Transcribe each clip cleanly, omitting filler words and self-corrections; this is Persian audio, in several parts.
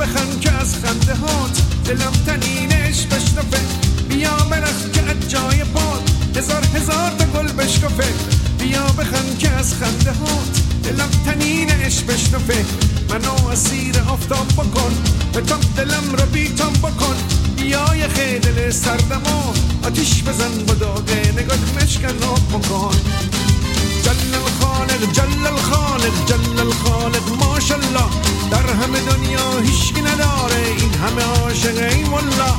بخند که از خنده هات دلم تنینش بشنفه، بیا برخ که از جای پات هزار هزار تا گل بشکفه، بیا بخند که از خنده هات دلم تنینش بشنفه، منو اسیر آفتاب بکن به تو دلم رو بیتام بکن، بیا یه خیدل سردمو آتیش بزن با داغه نگاه مشکن آب بکن. جل الخالق جل الخالق جل الخالق ماشالله، در همه دنیا هیچکی نداره این همه عاشق ای مولا.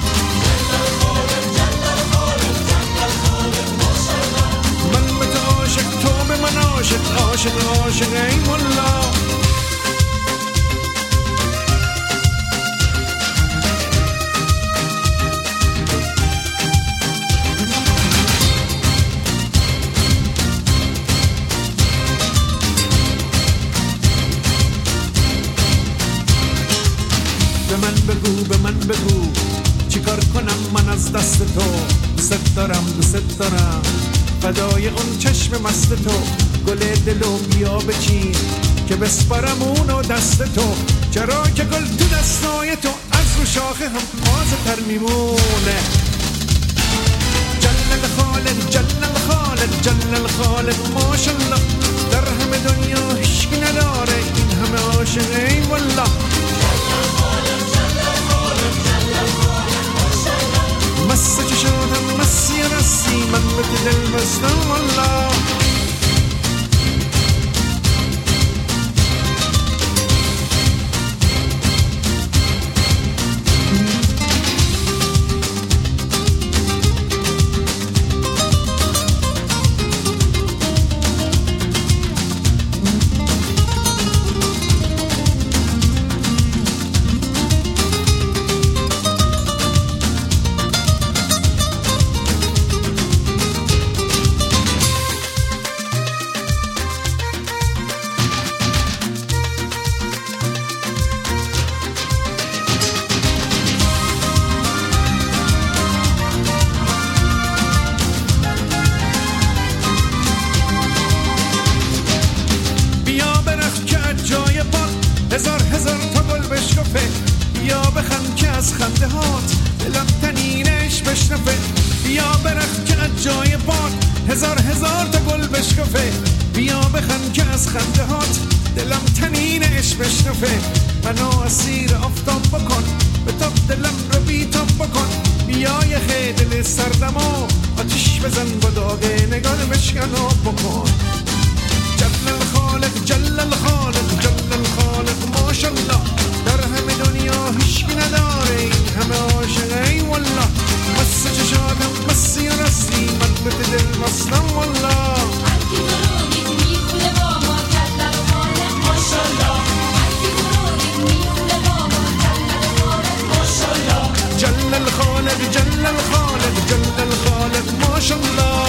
من به تو عاشق تو به من عاشق عاشق عاشق ای مولا. به من بگو چیکار کنم من از دست تو، دوست دارم دوست دارم فدای اون چشم مست تو، گل دلو بیا بچین که بسپارم اونو دست تو، چرا که گل تو دستای تو از رو شاخه هم تازه تر میمونه. جل الخالق جل الخالق جل الخالق ماشالله، در همه دنیا هیچکی نداره این همه عاشق ای والله. مسته که شدم مسی رسی من به دل بستم والله. هزار هزار تا گل بشکفه، بیا بخند که از خنده هات دلم تنینش بشنفه، بیا برخ که از جای پات هزار هزار تا گل بشکفه، بیا بخند که از خنده هات دلم تنینش بشنفه، منو اسیر آفتاب بکن به تو دلم رو بیتاب بکن، بیا یه خیدل سردمو آتیش بزن با داغه نگاه مشکن آب بکن. جل الخالق جل الخالق جل الخالق ماشالله، در همه دنیا هیچکی نداره این همه عاشق ای والله. مسته چشاتم مسی و رستی من به دل مستم والله. هرکی درونید میخونه با ما جل الخالق ماشالله، هرکی درونید میخونه با ما جل الخالق ماشالله. جل الخالق جل الخالق جل الخالق ماشالله.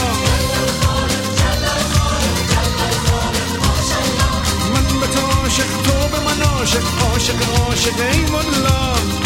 عاشق تو به من عاشق عاشق عاشق ای مولا.